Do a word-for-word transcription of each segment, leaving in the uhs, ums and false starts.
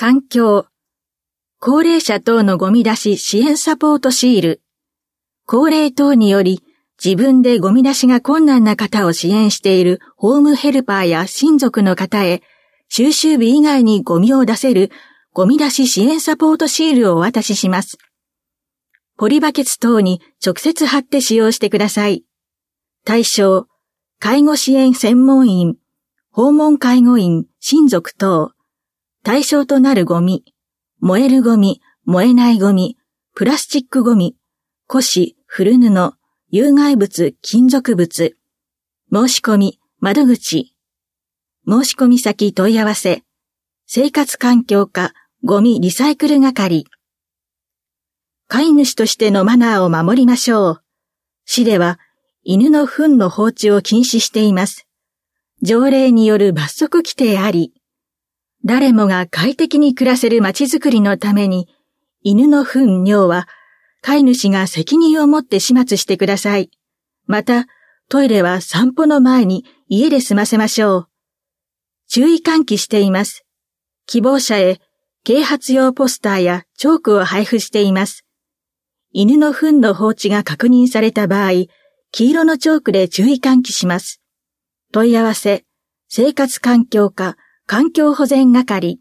環境。高齢者等のゴミ出し支援サポートシール。高齢等により自分でゴミ出しが困難な方を支援しているホームヘルパーや親族の方へ、収集日以外にゴミを出せるゴミ出し支援サポートシールをお渡しします。ポリバケツ等に直接貼って使用してください。対象、介護支援専門員、訪問介護員、親族等。対象となるゴミ、燃えるゴミ、燃えないゴミ、プラスチックゴミ、古紙、古布、有害物、金属物。申し込み、窓口。申し込み先問い合わせ。生活環境課、ゴミリサイクル係。飼い主としてのマナーを守りましょう。市では、犬の糞の放置を禁止しています。条例による罰則規定あり。誰もが快適に暮らせる街づくりのために、犬の糞尿は、飼い主が責任を持って始末してください。また、トイレは散歩の前に家で済ませましょう。注意喚起しています。希望者へ、啓発用ポスターやチョークを配布しています。犬の糞の放置が確認された場合、黄色のチョークで注意喚起します。問い合わせ、生活環境課、環境保全係。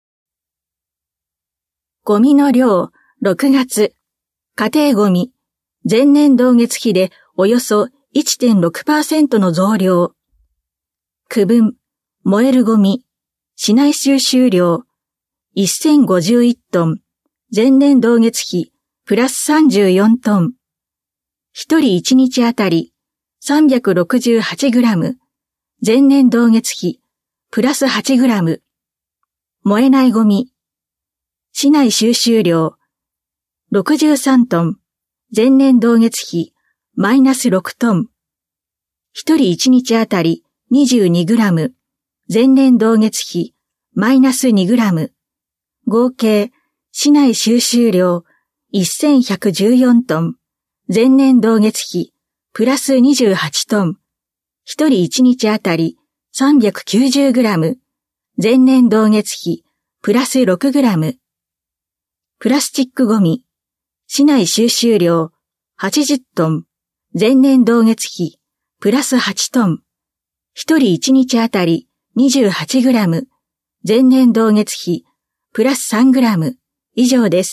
ゴミの量、ろくがつ。家庭ゴミ、前年同月比でおよそ いってんろくパーセント の増量。区分、燃えるゴミ、市内収集量、せんごじゅういちトン、前年同月比、プラスさんじゅうよんトン。一人いちにちあたり、さんびゃくろくじゅうはちグラム、前年同月比、プラスはちグラム。燃えないゴミ。市内収集量。ろくじゅうさんトン。前年同月比。マイナスろくトン。一人いちにちあたりにじゅうにグラム。前年同月比。マイナスにグラム。合計。市内収集量。せんひゃくじゅうよんトン。前年同月比。プラスにじゅうはちトン。一人いちにちあたりさんびゃくきゅうじゅうグラム。前年同月比、プラスろくグラム。プラスチックゴミ。市内収集量、はちじゅうトン。前年同月比、プラスはちトン。一人いちにちあたりにじゅうはちグラム。前年同月比、プラスさんグラム。以上です。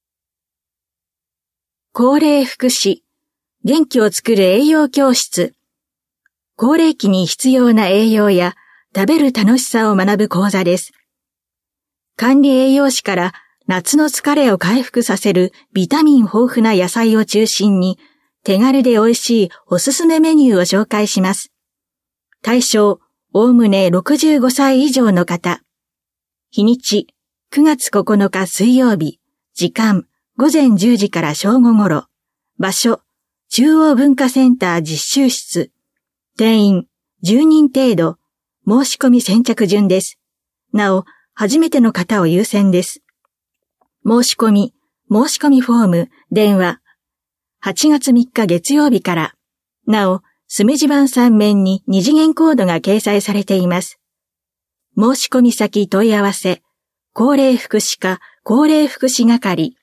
高齢福祉。元気をつくる栄養教室。高齢期に必要な栄養や食べる楽しさを学ぶ講座です。管理栄養士から夏の疲れを回復させるビタミン豊富な野菜を中心に手軽で美味しいおすすめメニューを紹介します。対象、おおむねろくじゅうごさい以上の方。日にち、くがつここのか水曜日。時間、ごぜんじゅうじから正午ごろ。場所、中央文化センター実習室。定員、じゅうにん程度。申し込み先着順です。なお、初めての方を優先です。申し込み、申し込みフォーム、電話。はちがつみっか月曜日から。なお、墨字盤さん面に二次元コードが掲載されています。申し込み先問い合わせ。高齢福祉課、高齢福祉係。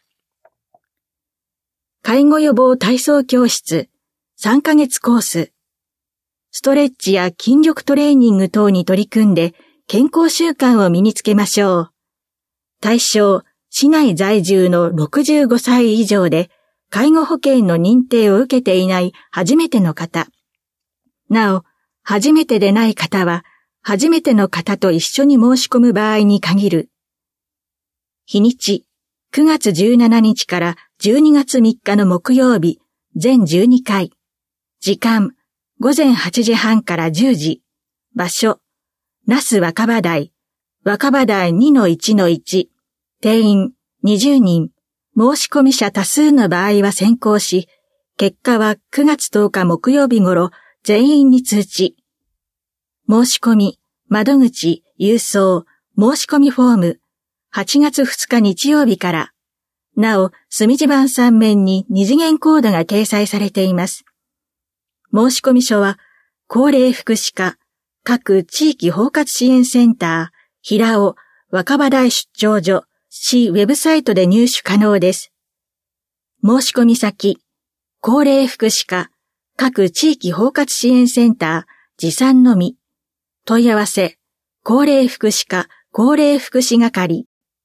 介護予防体操教室。さんかげつコース。ストレッチや筋力トレーニング等に取り組んで健康習慣を身につけましょう。対象、市内在住のろくじゅうごさい以上で介護保険の認定を受けていない初めての方。なお、初めてでない方は初めての方と一緒に申し込む場合に限る。日にち、くがつじゅうしちにちからじゅうにがつみっかの木曜日、全じゅうにかい。時間、ごぜんはちじはんからじゅうじ。場所、那須若葉台、若葉台 にのいちのいち。定員にじゅうにん。申し込み者多数の場合は先行し、結果はくがつとおか木曜日頃全員に通知。申し込み、窓口、郵送、申し込みフォーム。はちがつふつか日曜日から。なお、墨字盤さん面に二次元コードが掲載されています。申込書は、高齢福祉課、各地域包括支援センター、平尾、 若葉台出張所、市ウェブサイトで入手可能です。申し込み先、高齢福祉課、各地域包括支援センター、持参のみ。問い合わせ、高齢福祉課、高齢福祉係。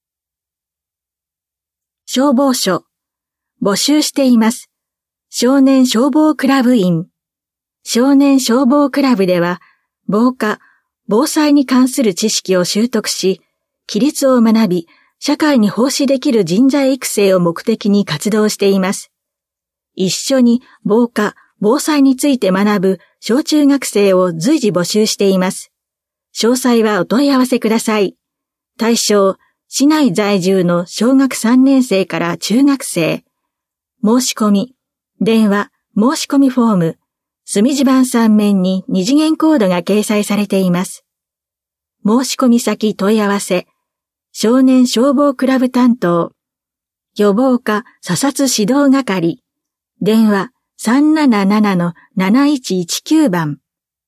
消防署、募集しています。少年消防クラブ員。少年消防クラブでは、防火、防災に関する知識を習得し、規律を学び、社会に奉仕できる人材育成を目的に活動しています。一緒に防火、防災について学ぶ小中学生を随時募集しています。詳細はお問い合わせください。対象、市内在住の小学さんねん生から中学生。申し込み、電話、申し込みフォーム、墨地板さん面に二次元コードが掲載されています。申し込み先問い合わせ、少年消防クラブ担当、予防課査察指導係、電話 さんななななのなないちいちきゅう 番。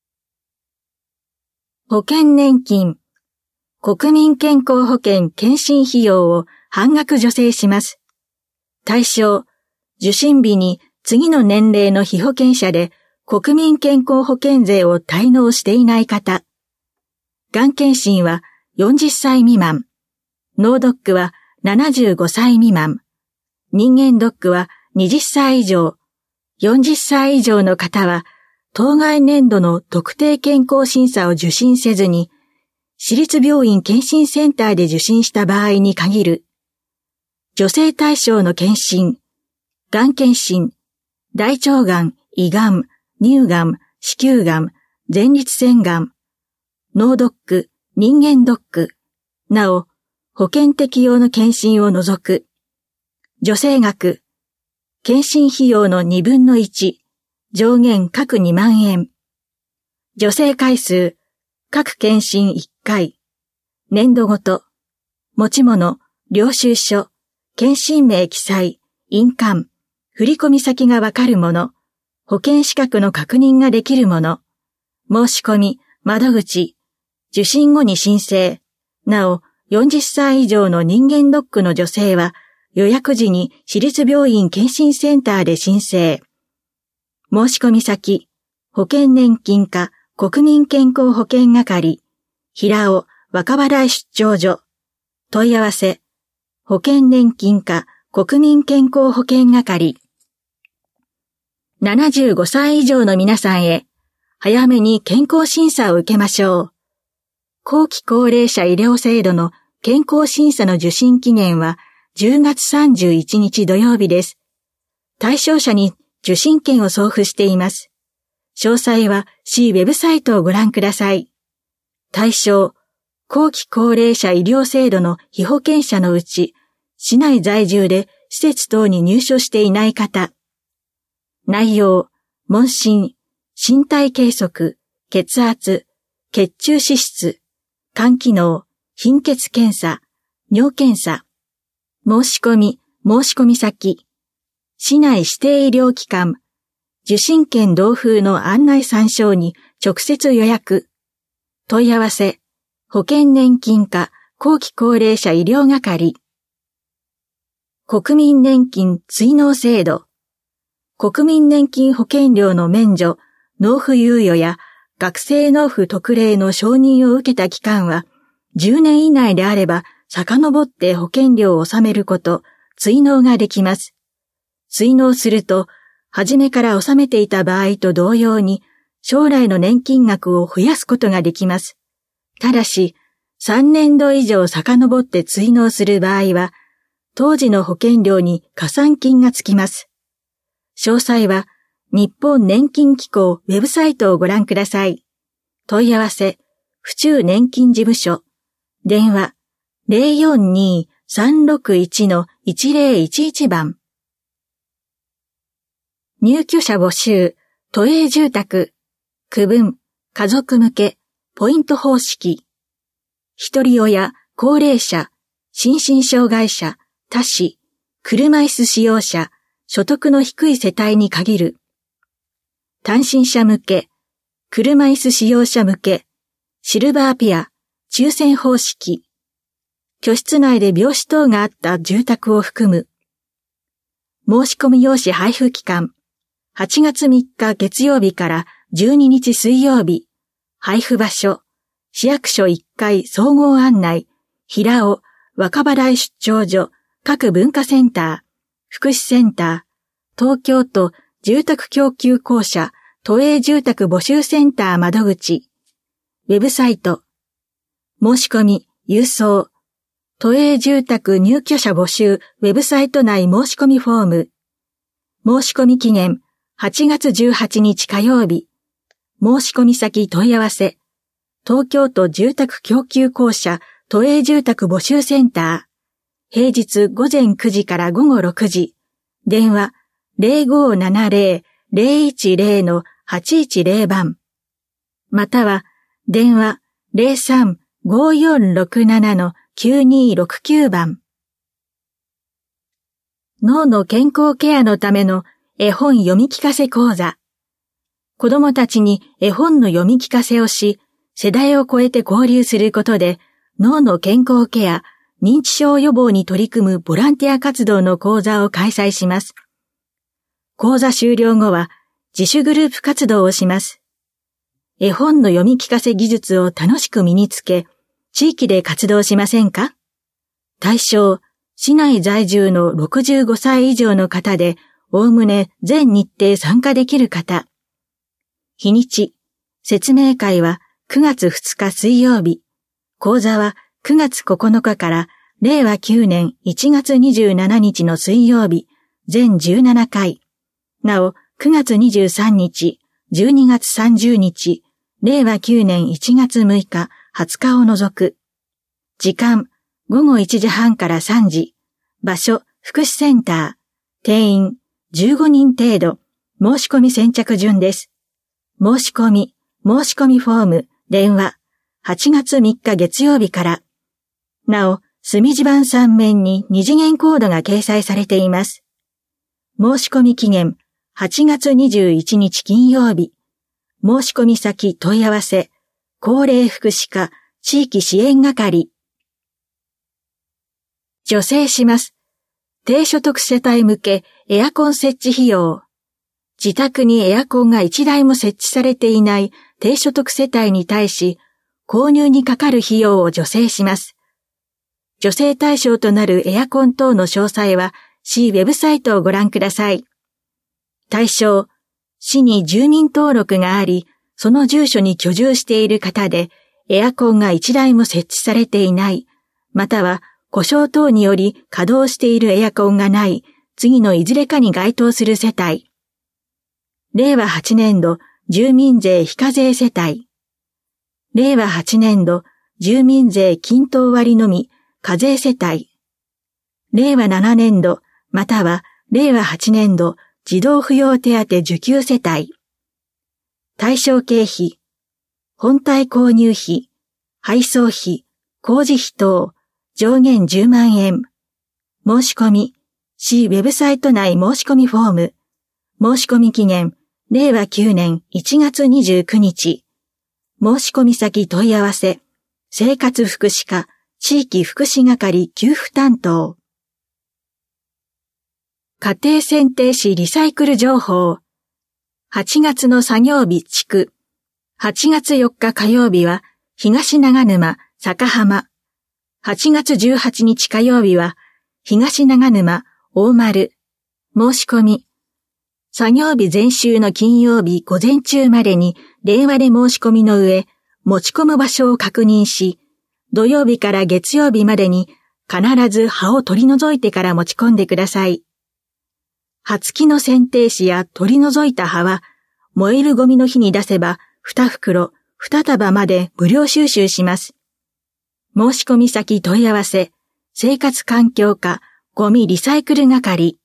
保険年金、国民健康保険検診費用を半額助成します。対象、受診日に次の年齢の被保険者で国民健康保険税を滞納していない方。がん検診はよんじゅっさい未満。脳ドックはななじゅうごさい未満。人間ドックははたち以上。よんじゅっさい以上の方は、当該年度の特定健康審査を受診せずに、私立病院検診センターで受診した場合に限る。女性対象の検診、がん検診、大腸がん、胃がん、乳がん、子宮がん、前立腺がん、脳ドック、人間ドック、なお、保険適用の検診を除く。助成額、検診費用のにぶんのいち、上限各にまんえん。助成回数、各検診いっかい。年度ごと、持ち物、領収書、検診名記載、印鑑、振込先がわかるもの、保険資格の確認ができるもの、申し込み、窓口、受診後に申請。なお、よんじゅっさい以上の人間ドックの助成は、予約時に私立病院検診センターで申請。申し込み先、保険年金課国民健康保険係、平尾若葉台出張所。問い合わせ、保険年金課国民健康保険係。ななじゅうごさい以上の皆さんへ、早めに健康審査を受けましょう。後期高齢者医療制度の健康審査の受診期限はじゅうがつさんじゅういちにち土曜日です。対象者に受診券を送付しています。詳細は市ウェブサイトをご覧ください。対象、後期高齢者医療制度の被保険者のうち、市内在住で施設等に入所していない方。内容、問診、身体計測、血圧、血中脂質、肝機能、貧血検査、尿検査。申し込み、申し込み先。市内指定医療機関。受診券同封の案内参照に直接予約。問い合わせ、保険年金課後期高齢者医療係。国民年金追納制度。国民年金保険料の免除、納付猶予や学生納付特例の承認を受けた期間は、じゅうねん以内であれば、遡って保険料を納めること、追納ができます。追納すると、初めから納めていた場合と同様に、将来の年金額を増やすことができます。ただし、さんねんど以上遡って追納する場合は、当時の保険料に加算金がつきます。詳細は、日本年金機構ウェブサイトをご覧ください。問い合わせ、府中年金事務所。電話、ゼロよんにーさんろくいちのいちゼロいちいち 番。入居者募集、都営住宅、区分、家族向け、ポイント方式。一人親、高齢者、心身障害者、多子、車椅子使用者、所得の低い世帯に限る。単身者向け、車椅子使用者向け、シルバーペア、抽選方式。 居室内で病死等があった住宅を含む。申し込み用紙配布期間、はちがつみっか月曜日からじゅうににち水曜日、配布場所、市役所いっかい総合案内、平尾、若葉台出張所、各文化センター、福祉センター、東京都住宅供給公社都営住宅募集センター窓口、ウェブサイト、申し込み、郵送、都営住宅入居者募集ウェブサイト内申し込みフォーム、申し込み期限はちがつじゅうはちにち火曜日、申し込み先問い合わせ、東京都住宅供給公社都営住宅募集センター、平日午前くじから午後ろくじ、電話 ゼロごーななゼロ ゼロいちゼロ はちいちゼロ 番、または電話 ゼロさん ごーよんろくなな きゅうにーろくきゅう 番。脳の健康ケアのための絵本読み聞かせ講座。子供たちに絵本の読み聞かせをし、世代を超えて交流することで、脳の健康ケア、認知症予防に取り組むボランティア活動の講座を開催します。講座終了後は自主グループ活動をします。絵本の読み聞かせ技術を楽しく身につけ、地域で活動しませんか？対象、市内在住のろくじゅうごさい以上の方で、おおむね全日程参加できる方。日にち、説明会はくがつふつか水曜日。講座はくがつここのかかられいわきゅうねんいちがつにじゅうしちにちの水曜日、全じゅうななかい。なお、くがつにじゅうさんにち、じゅうにがつさんじゅうにち、れいわきゅうねんいちがつむいか、はつかを除く。時間、ごごいちじはんからさんじ。場所、福祉センター。定員、じゅうごにん程度。申し込み先着順です。申し込み、申し込みフォーム、電話。はちがつみっか月曜日から。なお、墨字盤さん面に二次元コードが掲載されています。申し込み期限、はちがつにじゅういちにち金曜日。申し込み先問い合わせ、高齢福祉課、地域支援係。助成します。低所得世帯向けエアコン設置費用。自宅にエアコンがいちだいも設置されていない低所得世帯に対し、購入にかかる費用を助成します。助成対象となるエアコン等の詳細は、市ウェブサイトをご覧ください。対象、市に住民登録があり、その住所に居住している方で、エアコンがいちだいも設置されていない、または故障等により稼働しているエアコンがない、次のいずれかに該当する世帯。れいわはちねんど住民税非課税世帯。れいわはちねんど住民税均等割のみ課税世帯。れいわななねんどまたはれいわはちねんど児童扶養手当受給世帯。対象経費、本体購入費、配送費、工事費等、上限じゅうまんえん。申し込み、市ウェブサイト内申し込みフォーム。申し込み期限、れいわきゅうねんいちがつにじゅうくにち。申し込み先問い合わせ、生活福祉課、地域福祉係給付担当。家庭選定士リサイクル情報。はちがつの作業日地区。はちがつよっか火曜日は、東長沼、坂浜。はちがつじゅうはちにち火曜日は、東長沼、大丸。申し込み。作業日前週の金曜日午前中までに電話で申し込みの上、持ち込む場所を確認し、土曜日から月曜日までに必ず葉を取り除いてから持ち込んでください。葉付きの剪定紙や取り除いた葉は、燃えるゴミの日に出せばにふくろ、にたばまで無料収集します。申し込み先問い合わせ、生活環境課ゴミリサイクル係。